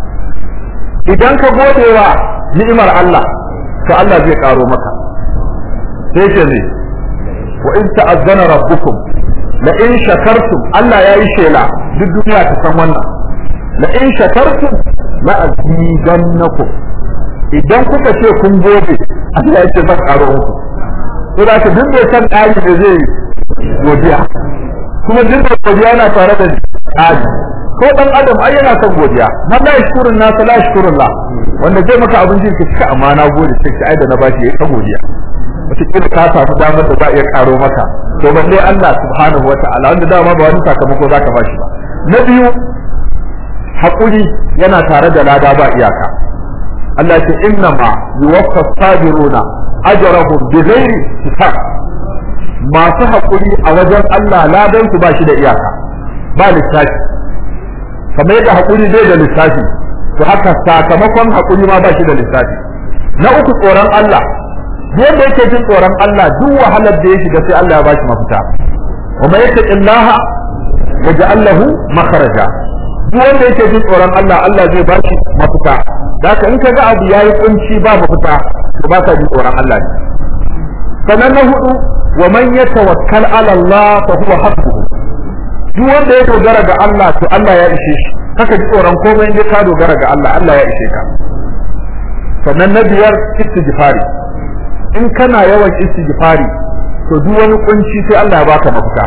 Idan ka gode wa ni'imar Allah to Allah zai karo maka. sai ce ne wa in ta'azzana rabbukum la in shakartum, Allah yayi shela duk duniya ta san wannan, la in shakartum la azidannakum, idan kuka ce kun gode Allah ya ce zan karo muku. to da duk da san ɗari da zai godiya, kuma duk da godiya yana tare da ɗari. ko dan adam ai yana son godiya, man la yashkurun nas la yashkurullah, wanda zai maka abin jin ka cika amana gode sai ka ai da na bashi yayi ta godiya, wata kila ka samu damar da za a iya karo maka, to balle Allah subhanahu wataala wanda dama ba wani sakamako zaka bashi ba. Na biyu, hakuri yana tare da lada ba iyaka. Allah ya ce innama yuwaffas sabiruna ajrahum bighairi hisab, masu hakuri a wajen Allah ladan su ba shi da iyaka, ba lissafi. kamar yadda hakuri zai da lissafi, to haka sakamakon hakuri ma ba shi da lissafi. Na uku, tsoron Allah, yadda yake jin tsoron Allah duk wahalar da ya shiga sai Allah ya ba shi mafita. wa man yattaqillaha yaj'al lahu makhraja, duk wanda yake jin tsoron Allah Allah zai ba shi mafita. Haka in kaga abu yayi kunci ba mafita to ba ka jin tsoron Allah ne. Sannan na hudu, wa man yatawakkal ala Allah fa huwa hasbuhu, duk wanda ya dogara ga Allah to Allah ya ishe shi, kaka ji tsoron komai in ka dogara ga Allah, Allah ya ishe ka. Sannan na biyar, istighfari, in kana yawan istighfari to duk wani kunci sai Allah ya baka mafita.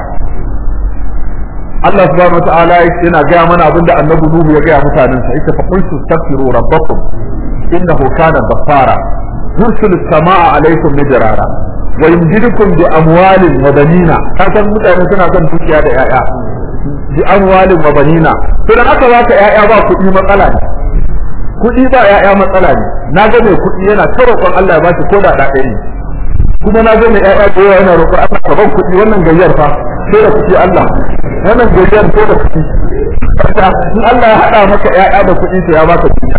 Allah subhanahu wataala yana gaya mana abinda Annabi Nuhu ya gaya mutanen sa, ita fa qultu astaghfiru rabbakum innahu kana ghaffara yursilu samaa alaykum midrara wa yumdidukum bi amwalin wa banina. kasan mutane suna son dukiya da yaya, bi amwalin wa banina, to dan aka baka yaya ba kuɗi matsala ne, kuɗi ba yaya matsala ne. na ga mai kuɗi yana ta roƙon Allah ya ba shi ko da da ɗaya ne, kuma na ga mai yaya da yawa yana roƙon Allah ka ban kuɗi. Wannan gayyar fa sai da kuɗi Allah, wannan gayyar sai da kuɗi. in Allah ya haɗa maka yaya da kuɗi sai ya baka duniya.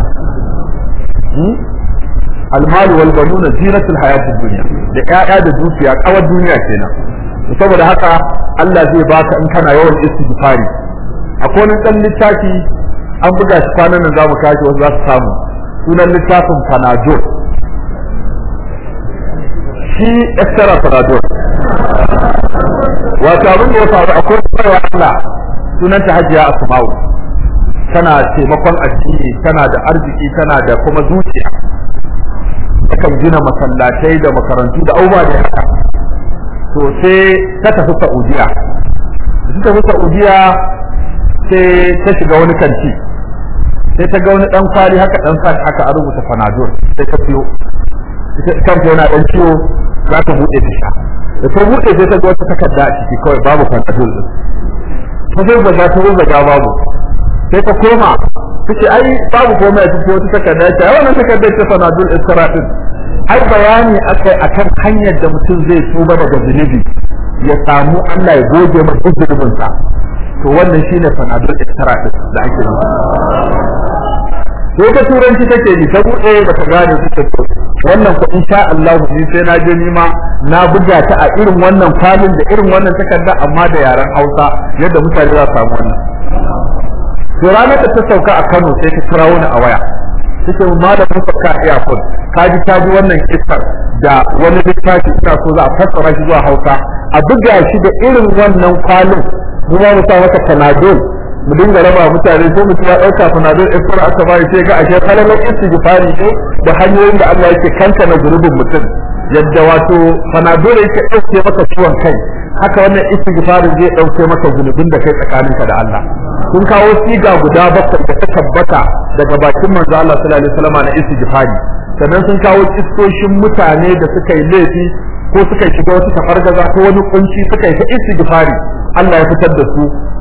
المال والبنون زينة الحياة الدنيا, da ƴaƴa da dukiya kawar duniya kenan. saboda haka Allah zai baka in kana yawan istighfari. akwai wani dan littafi an buga shi kwanan nan zamu kashi wasu za su samu, sunan littafin Panadol, shi extra Panadol. wato abin da ya faru, akwai tsarwa Allah sunanta Hajiya Asma'u, tana taimakon addini, tana da arziki, tana da kuma zuciya, takan gina masallatai da makarantu da abubuwa da haka. to sai ta tafi Saudiya, ta tafi Saudiya sai ta shiga wani kanti, sai ta ga wani dan kwali haka dan sa haka a rubuta Panadol, sai ta siyo. kanta yana dan ciwo za ta bude ta sha, da ta bude sai ta ga wata takarda a ciki kawai babu Panadol din. ta zai ba za ta zo ga babu, sai ta koma kace ai babu komai a cikin wata takarda ce, wannan takardar ta Panadol Extra din. ai bayani akai akan hanyar da mutum zai tuba daga zunubi ya samu Allah ya goge masa zunubin sa, to wannan shine Panadol Extra din da ake yi. sai ta turanci take ni ta bude ba ta gane ta to wannan ko insha Allah ni sai na je ni ma na buga ta a irin wannan kwalin da irin wannan takarda amma da yaren Hausa yadda mutane za su samu wannan. to ranar da ta sauka a Kano sai ta kira wani a waya, take mu malamin fakka airport, kaji kaji wannan kissar da wani littafi ina so za a fassara shi zuwa Hausa, a buga shi da irin wannan kwalin, mu ma mu sa masa Panadol mu dinga raba mutane, sai mutum ya dauka Panadol Extra aka bari sai ga ashe kalalar istighfari ne da hanyoyin da Allah yake kanta na gurbin mutum. yadda wato Panadol yake dauke maka ciwon kai, haka wannan istighfarin zai dauke maka zunubin da kai tsakaninka da Allah. sun kawo siga guda bakwai da ta tabbata daga bakin manzo Allah sallallahu alaihi wasallam na istighfari, sannan sun kawo kistoshin mutane da suka yi laifi ko suka shiga wata tafargaza ko wani kunci suka yi ta istighfari, Allah ya fitar da su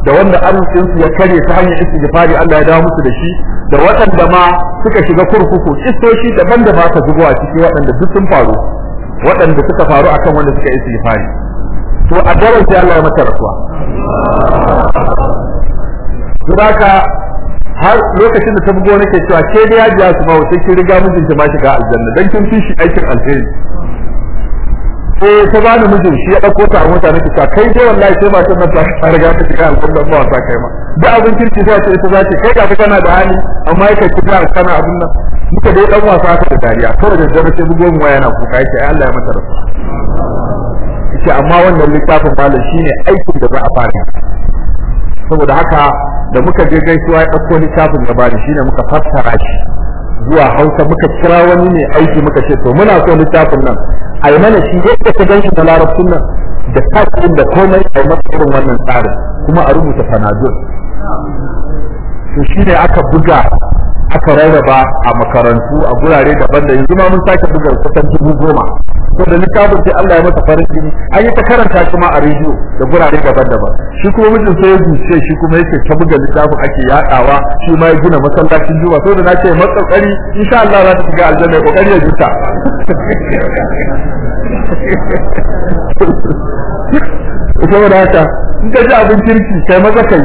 da wanda arzikin su ya kare ta hanyar istighfari Allah ya dawo musu da shi da waɗanda ma suka shiga kurkuku kistoshi daban da ba ka zubo a ciki waɗanda duk sun faru waɗanda suka faru akan wanda suka yi istighfari to a daren sai Allah ya mata rasuwa saboda har lokacin da ta bugo nake cewa ke da ya jiya su ma wace ki riga mijinta ma shiga aljanna dan kin fi shi aikin alheri sai ta bani mijin shi ya dauko ta a mota nake cewa kai dai wallahi sai ba ta nan ta riga ta shiga aljanna ba wasa kai ma da abin kirki sai ta ita zace kai ga kana da hali amma yake kira kana abin nan muka dai dan wasa ka da dariya kawai da dare sai bugo mu waya na kuka yace ai Allah ya mata rasuwa yace amma wannan littafin malam shine aikin da za a fara saboda haka da muka je gaisuwa ya dauko littafin da bani shine muka fassara shi zuwa Hausa muka kira wani ne aiki muka ce to muna so littafin nan ai mana shi yadda ka ganshi da larabcin nan da tasirin da komai ai masa irin wannan tsarin kuma a rubuta sanadun to shine aka buga aka rarraba a makarantu a gurare daban da yanzu ma mun sake buga kusan dubu goma to da littafin sai Allah ya masa farin ciki an yi ta karanta shi ma a rediyo da gurare daban-daban shi kuma mijin sai ya zuce shi kuma yake ta buga littafin ake yadawa shi ma ya gina masallacin juma'a saboda na ce matsakari insha Allah za ta shiga aljanna kokari ya juta saboda haka in ka ji abin kirki kai maza kai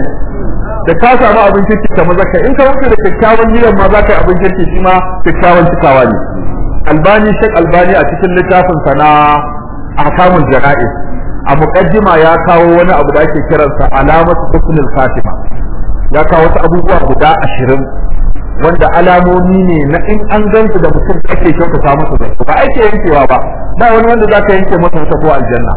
da ka samu abin kirki ka maza kai in ka wanke da kyakkyawan niyyar ma za ka yi abin kirki shi ma kyakkyawan cikawa ne albani shek albani a cikin littafin sa na ahkamul jana'iz a muqaddima ya kawo wani abu da ake kiransa alamatu husnul khatima ya kawo wasu abubuwa guda ashirin wanda alamomi ne na in an gansu da mutum ake kyautata masa da ba ake yankewa ba ba wani wanda zaka yanke masa ta ko aljanna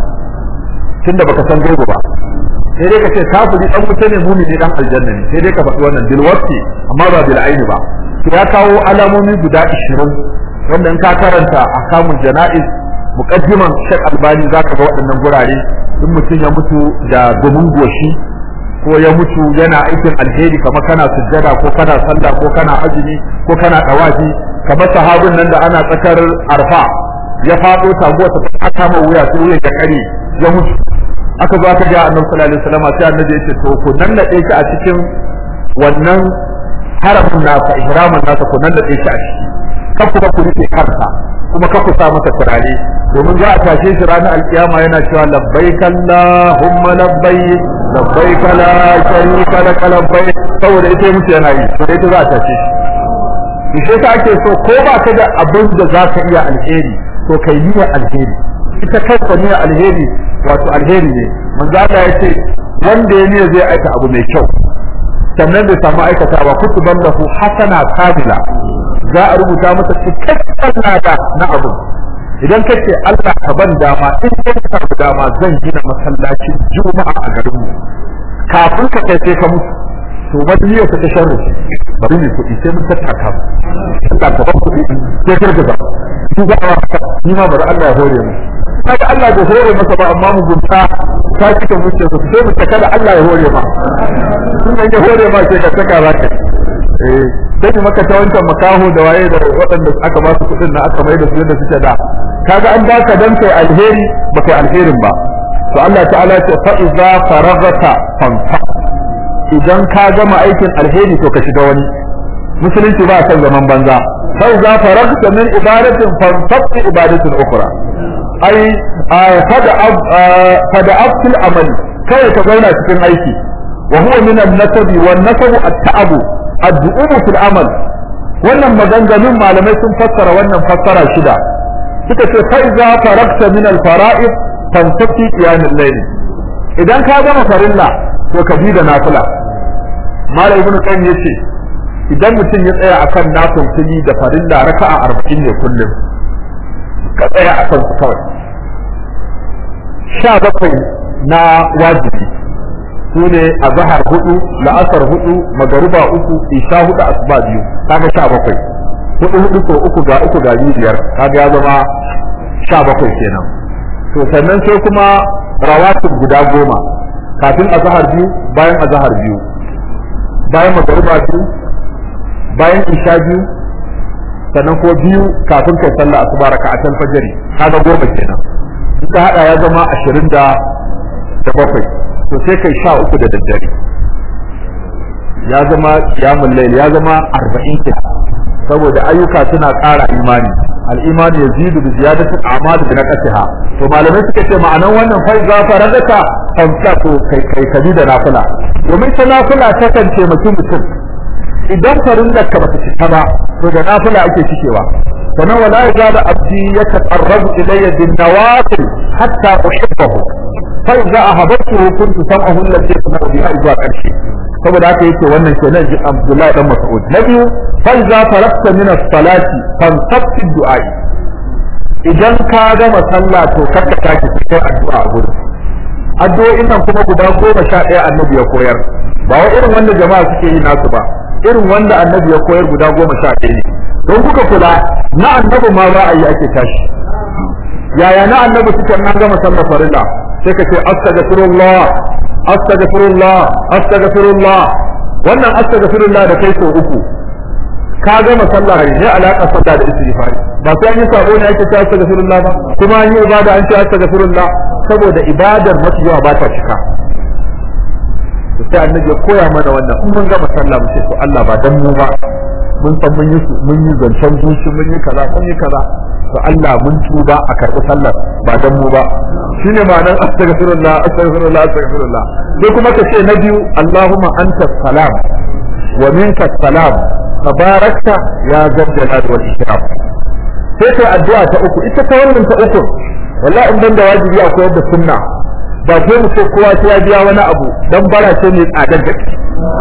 tunda baka san gaibu ba sai dai kace kafiri dan mutum ne mumini dan aljanna ne sai dai ka faɗi wannan bil waqti amma ba bil aini ba ya kawo alamomi guda ashirin wanda in ka karanta ahkamul janaiz muqaddiman Sheikh Albani zaka ga waɗannan gurare in mutum ya mutu da gumin goshi ko ya mutu yana aikin alheri kamar kana sujjada ko kana sallah ko kana azumi ko kana tawafi kamar sahabin nan da ana tsakar arfa ya fado taguwa ta kama wuya sai wuya ya kare ya mutu aka zo aka ga Annabi sallallahu alaihi wasallam sai Annabi ya ce to ku nan da shi a cikin wannan haramin nasa ihramin nasa ku nan da shi a ciki kafu ku rike kansa kuma kafu sa masa turare domin za a tashe shi ranar alkiyama yana cewa labbaik allahumma labbaik labbaik la sharika lak labbaik saboda ita mutu yana yi to ita za a tashe shi shi sai ake so ko ba ka da abin da za ka iya alheri to kai niyyar alheri ita kanta niyyar alheri wato alheri ne manzo Allah ya ce wanda ya niyya zai aika abu mai kyau sannan bai samu aikatawa kutuban lahu hasana kamila za a rubuta masa cikakken lada na abu idan kace Allah ka ban dama in ka samu dama zan gina masallacin juma'a a garin mu kafin ka kai sai ka mutu to ba niyyar ka ta sharri bari ne kuɗi sai mun tattaka Allah ka ban kuɗi sai ka ga shi ga ni ma bari Allah ya hore mu kaga Allah bai hore masa ba amma mu gunta ka kika mutu sai mu taka da Allah ya hore ma sun ya hore ma sai ka saka zaka eh sai maka ta wancan makaho da waye da waɗanda aka ba su kuɗin na aka mai da su yadda suke da kaga an baka dan kai alheri ba kai alherin ba to Allah ta'ala ce fa iza faragata fanfa idan ka gama aikin alheri to ka shiga wani musulunci ba san zaman banza fa iza faragta min ibadatin fanfa ibadatin ukhra ai fada fada abtul amal kai ka zauna cikin aiki wa huwa min an-nasabi wan-nasabu at-ta'abu addu'u fil amal wannan maganganun malamai sun fassara wannan fassara shida suka ce fa iza farakta min al fara'id fantati qiyamul layl idan ka gama farilla to ka bi da nafila malai ibnu qayyim yace idan mutum ya tsaya akan nafil fili da farilla raka'a arba'in ne kullum ka tsaya akan su kawai sha bakwai na wajibi sune azhar hudu la'asar hudu magruba uku isha hudu asuba biyu kaga sha bakwai hudu hudu ko uku ga uku ga biyar kaga ya zama sha bakwai kenan to sannan sai kuma rawatib guda goma kafin azhar biyu bayan azhar biyu bayan magruba biyu bayan isha biyu sannan ko biyu kafin kai sallah asuba raka'atul fajr kaga goma kenan in ka hada ya zama ashirin da bakwai to sai kai sha uku da daddare ya zama qiyamul layl ya zama arba'in ke saboda ayyuka suna ƙara imani al-imani yazidu bi ziyadati al-a'mal bi naqsiha to malamai suka ce ma'anan wannan fa za faradaka famsa to kai kai kabi da nafila domin ta nafila ta kan taimaki mutum idan farillar ka bata cika ba to da nafila ake cikewa sanan wala yazala abdi yataqarrabu ilayya bin nawafil hatta uhibbahu fa idza ahabbtuhu kuntu sam'ahu alladhi yasma'u bihi zuwa karshe saboda haka yake wannan kenan ji Abdullahi dan Mas'ud na biyu fa idza faraqta min as-salati fansab fi du'a idan ka gama sallah to kakka take cikin addu'a a gurin addu'o'in nan kuma guda goma sha ɗaya annabi ya koyar ba wai irin wanda jama'a suke yi nasu ba irin wanda annabi ya koyar guda goma sha ɗaya ne don kuka kula na annabi ma za a yi ake tashi yaya na annabi suke nan gama sallar farilla sai ka ce astaghfirullah astaghfirullah astaghfirullah wannan astaghfirullah da kai so uku ka gama sallah ne alaka sallah da istighfari ba sai an yi sabo ne ake cewa astaghfirullah ba kuma an yi ibada an ce astaghfirullah saboda ibadar mafi yawa ba ta cika to sai annabi ya koya mana wannan in mun gama sallah mu ce to Allah ba dan mu ba mun san mun yi mun yi zancen zuci mun yi kaza mun yi kaza to Allah mun tuba a karɓi sallar ba dan mu ba shine ma'anar astaghfirullah astaghfirullah astaghfirullah sai kuma ka ce na biyu Allahumma anta salam wa minka salam tabarakta ya zal jalal wal ikram sai kai addu'a ta uku ita ta wannan ta uku wallahi in dan da wajibi a koyar da sunna ba sai mu ce kowa sai ya biya wani abu dan bara ce ne tsadar gaske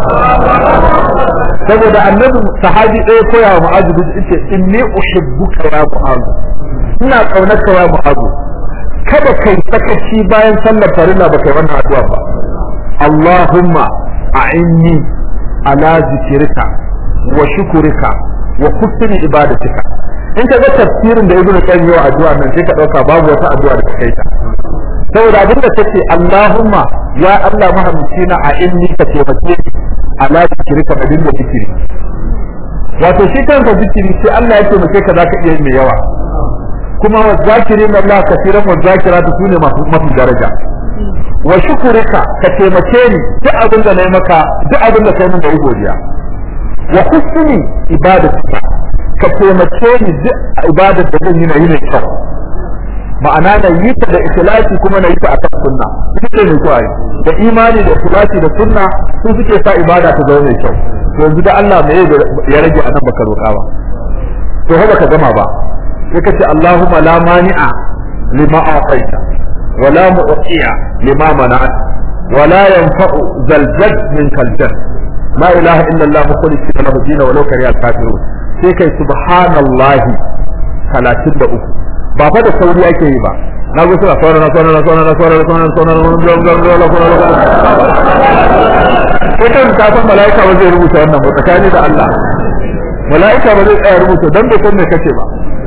saboda annabi sahabi ɗaya koya wa mu'azu da yace inni uhibbuka ya mu'azu ina kaunarka ya mu'azu kada kai sakaci bayan sallar farilla ba kai wannan addu'a ba Allahumma a'inni ala zikrika wa shukrika wa husni ibadatika in ka ga tafsirin da ibnu qayyim ya addu'a nan sai ka dauka babu wata addu'a da kai ta saboda abin da take Allahumma ya Allah mahammicina a'inni ka taimake ni ala zikrika da dinga zikiri wato shi kanka zikiri sai Allah ya taimake ka zaka iya mai yawa kuma wa zakirin Allah kafiran wa zakiratu sune masu mafi daraja wa shukurika ka taimake ni duk abin da nayi maka duk abin da kai mun da godiya wa husni ibadatika ka taimake ni duk ibadar da zan yi na yi mai kyau ma'ana na yi ta da ikhlasi kuma na yi ta akan sunna ita ne kai da imani da ikhlasi da sunna su suke sa ibada ta zama mai kyau to yanzu da Allah me ya rage anan baka roƙa ba to haka ka gama ba sai ka ce Allahumma la mani'a lima a'taita wa la mu'tiya lima mana'at wa la yanfa'u zal jadd minkal jadd la ilaha illa Allah mukhlisina lahu din wa law kariha al-kafirun sai kai subhanallahi talatin da uku ba fa da sauri ake yi ba na go suna saurara saurara saurara saurara saurara saurara ko kan ka san malaika ba zai rubuta wannan ba tsakani da Allah malaika ba zai tsaya rubuta dan bai san me kace ba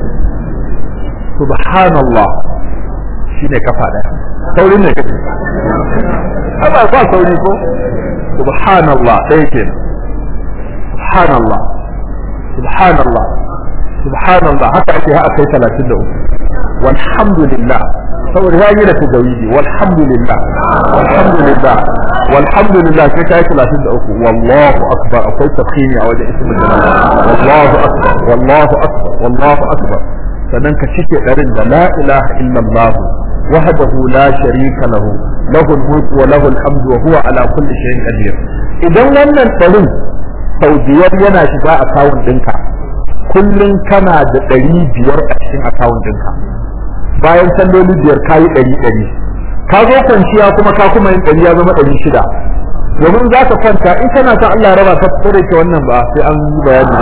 subhanallah shine kafa daya saurin ne kace ba ba sauri ko subhanallah sai kenan subhanallah subhanallah subhanallah haka ake ha kai talatin da uku walhamdulillah saboda ya yi da tazawidi walhamdulillah walhamdulillah walhamdulillah sai kai talatin da uku wallahu akbar akwai tafkhimi a wajen ismul jalal wallahu akbar wallahu akbar wallahu akbar sannan ka cike darin da la ilaha illa allah wahdahu la sharika lahu lahul mulku wa lahul hamdu wa huwa ala kulli shay'in qadir idan wannan darin saudiyar yana shiga akawun dinka kullun kana da ɗari biyar a cikin akawun dinka bayan salloli biyar kayi ɗari ɗari ka zo kwanciya kuma ka kuma yin ɗari ya zama ɗari shida domin za ka kwanta in kana son Allah ya raba ka tsare ke wannan ba sai an yi bayani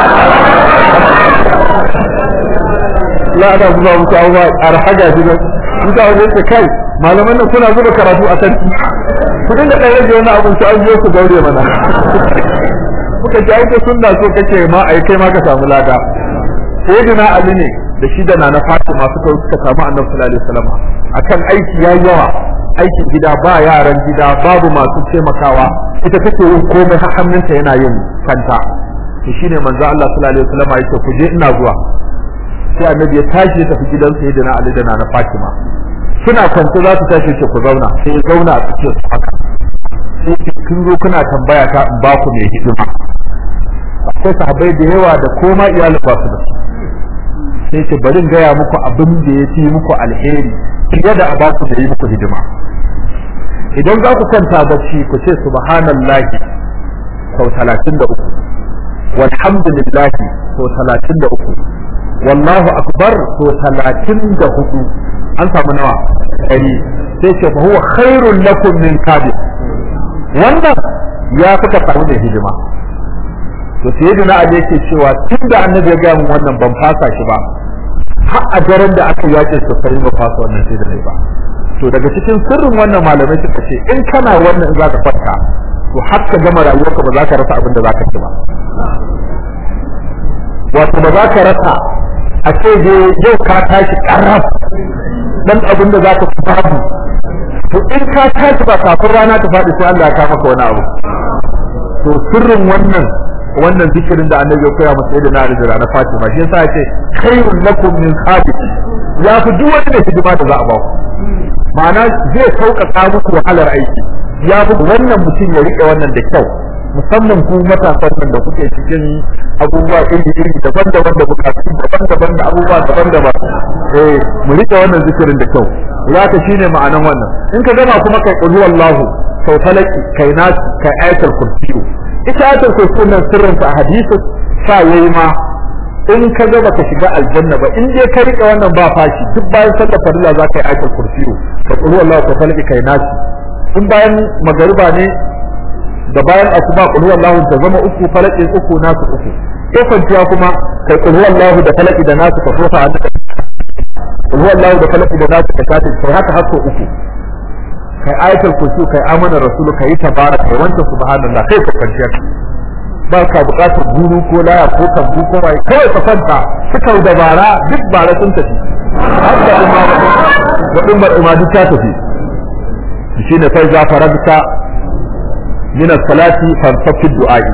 la da zuwa muku abuwa arhaga shi ba muka wajen ce kai malaman nan kuna zuba karatu a kanti ku dinga ɗan rage wani abin su an biyo ku gaure mana muka ji aike sunna so kake ma ai kai ma ka samu lada sayyidina Ali ne da shi da nana Fatima suka suka samu Annabi sallallahu alaihi wasallam akan aiki yayi yawa aikin gida ba yaran gida babu masu taimakawa ita take yin komai har hannunta yana yin kanta to shine manzo Allah sallallahu alaihi wasallam ya ce ku je ina zuwa sai Annabi ya tashi ya tafi gidan sayyidina Ali da nana Fatima suna kwance za su tashi ce ku zauna sai ya zauna a cikin su haka sai kun zo kuna tambaya ta in ba ku mai hidima akwai sahabbai da yawa da koma iyalin ba su da su sai ce bari in gaya muku abin da ya fi muku alheri fiye da a ba ku da yi muku hidima idan za ku kwanta bacci ku ce subhanallahi sau talatin da uku walhamdulillahi sau talatin da uku wallahu akbar sau talatin da hudu an samu nawa ɗari sai ce fa huwa khairun lakum min kabir wannan ya fuka samu da hidima to sai da na aje yake cewa tunda annabi ya ga mun wannan ban fasa shi ba har a daren da aka yace su sai ba fasa wannan sai da ba to daga cikin sirrin wannan malamai suka ce in kana wannan in zaka farka to har ka gama rayuwarka ba za ka rasa abin da za ka ci ba wato ba za ka rasa a ce yau ka tashi karaf dan abin da za ka ci babu to in ka tashi ba kafin rana ta faɗi sai Allah ya kawo maka wani abu to sirrin wannan wannan zikirin da annabi ya koya masa da na da na Fatima shi yasa yace khairul lakum min khabith ya fi duk wani da hidima da za a ba ku ma'ana zai sauƙaƙa muku wahalar aiki ya fi wannan mutum ya rike wannan da kyau musamman ku matasan nan da kuke cikin abubuwa iri-iri daban-daban da bukatu daban-daban da abubuwa daban-daban eh mu rike wannan zikirin da kyau ya ta shine ma'anan wannan in ka gama kuma kai qul huwallahu sau talaki kai nas kai ayatul kursi ita ayatul kursi nan sirrin ta hadisi sa yayi ma in ka ga baka shiga aljanna ba in dai ka rike wannan ba fashi duk bayan sallar farilla za ka yi ayatul kursi ka qul huwallahu sau talaki kai nas in bayan magariba ne da bayan asuba qul huwallahu ta zama uku falaki uku nasu uku ko kwanciya kuma kai qul huwallahu da falaki da nasu ka tofa a duka qul huwallahu da falaki da nasu ka tafi kai haka har so uku kai ayatul kursi kai amana rasulu kai tabarak kai wanta subhanallah kai ka kwanciya ba ka buƙatar guru ko laya ko kambu ko mai kawai ka kwanta suka dabara duk bara sun tafi har da kuma wadin bar imadi ta tafi shine sai za farabta من الصلاة فانصت الدعاء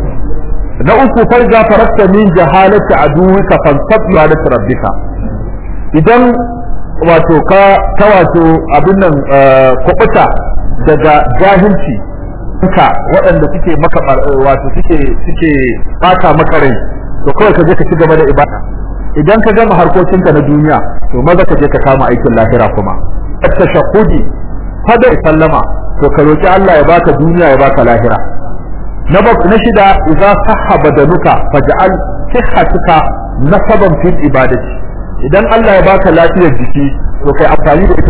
نأكو فإذا فرقت من جهالة عدوك فانصت جهالة ربك إذن wato ka ta wato abin nan kubuta daga jahilci ka waɗanda suke maka wato suke suke bata maka rai to kawai ka je ka ci gaba da ibada idan ka gama harkokinka na duniya to maza ka je ka kama aikin lahira kuma at-tashahhudi fada sallama to ka roki Allah ya baka duniya ya baka lahira na bak na shida idza sahha badanuka faj'al sihhatuka nasaban fil ibadati idan Allah ya baka lafiyar jiki to kai amfani da ita